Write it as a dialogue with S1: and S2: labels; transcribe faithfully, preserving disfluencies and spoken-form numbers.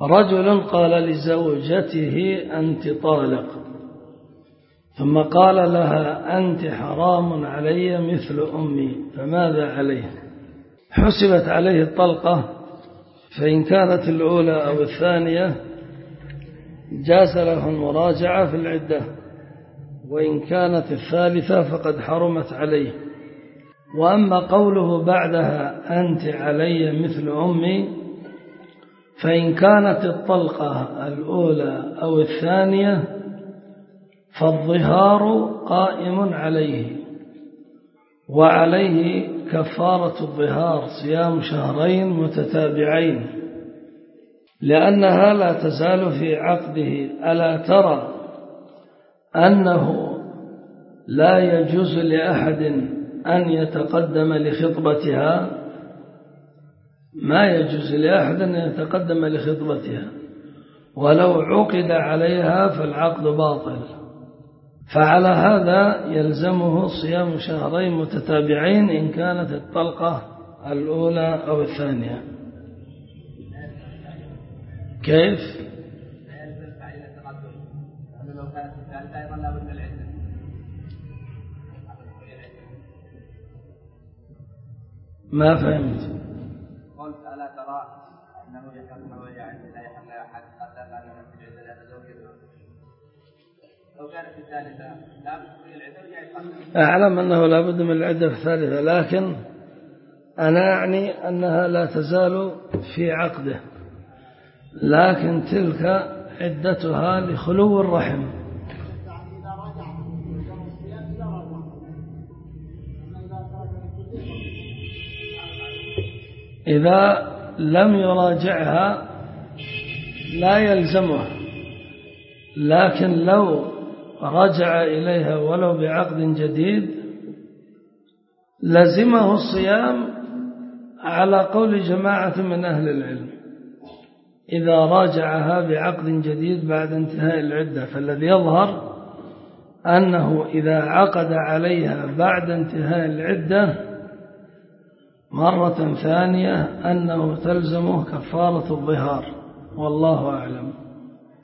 S1: رجل قال لزوجته أنت طالق، ثم قال لها أنت حرام علي مثل أمي، فماذا عليه؟ حسبت عليه الطلقة، فإن كانت الأولى أو الثانية جاز له المراجعة في العدة، وإن كانت الثالثة فقد حرمت عليه. وأما قوله بعدها أنت علي مثل أمي، فإن كانت الطلقة الأولى أو الثانية فالظهار قائم عليه، وعليه كفارة الظهار صيام شهرين متتابعين، لأنها لا تزال في عقده. ألا ترى أنه لا يجوز لأحد أن يتقدم لخطبتها؟ ما يجوز لأحد أن يتقدم لخطبتها، ولو عقد عليها فالعقد باطل. فعلى هذا يلزمه صيام شهرين متتابعين إن كانت الطلقة الأولى أو الثانية. كيف؟ ما فهمت.
S2: قلت ألا ترى أنه يحل يعني لا يحل أحد قد لا ينفذ العدة لا تزوجه، لو كانت في الثالثة لا في العدة.
S1: أعلم أنه لا بد من العدة في الثالثة، لكن أنا أعني أنها لا تزال في عقده، لكن تلك عدتها لخلو الرحم. إذا لم يراجعها لا يلزمه، لكن لو رجع إليها ولو بعقد جديد لزمه الصيام على قول جماعة من أهل العلم إذا راجعها بعقد جديد بعد انتهاء العدة. فالذي يظهر أنه إذا عقد عليها بعد انتهاء العدة مرة ثانية أنه تلزمه كفارة الظهار، والله أعلم.